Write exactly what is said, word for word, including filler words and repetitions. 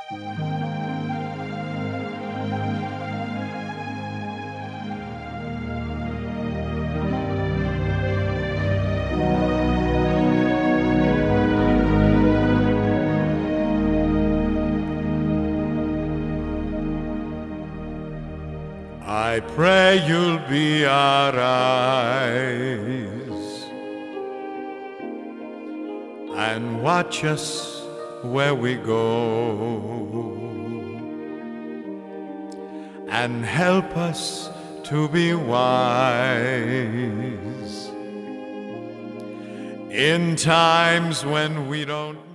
I pray you'll be our eyes and watch us where we go and help us to be wise in times when we don't